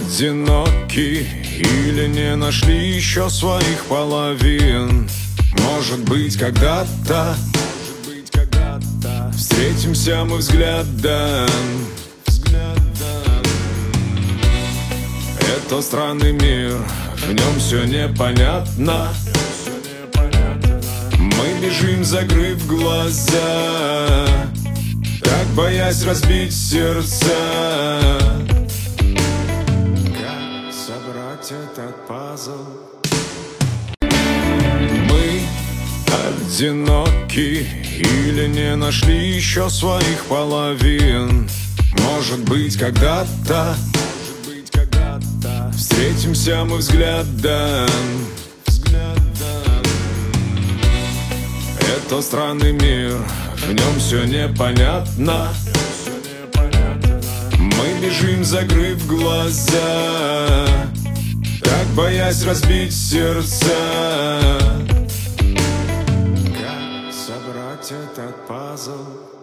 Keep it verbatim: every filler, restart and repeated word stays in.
одиноки или не нашли еще своих половин. Может быть, когда-то встретимся мы взглядом. Это странный мир, в нем все непонятно. Мы бежим, закрыв глаза, так боясь разбить сердца. Как собрать этот пазл? Мы одиноки или не нашли еще своих половин. Может быть, когда-то встретимся мы взглядом. Это странный мир, в нем все непонятно. Мы бежим, закрыв глаза, так боясь разбить сердца. Как собрать этот пазл?